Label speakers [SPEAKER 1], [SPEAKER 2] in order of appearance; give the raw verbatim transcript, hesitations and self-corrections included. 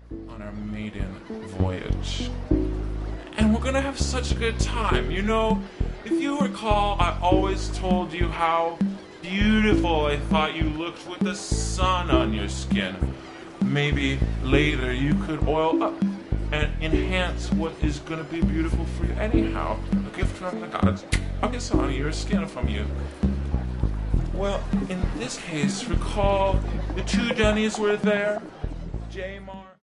[SPEAKER 1] on our maiden voyage. And we're gonna have such a good time. You know, if you recall, I always told you how beautiful I thought you looked with the sun on your skin. Maybe later you could oil up and enhance what is gonna be beautiful for you anyhow. A gift from the gods. I'll get some of your skin from you. Well, in this case, recall the two Jennies were there. Jamar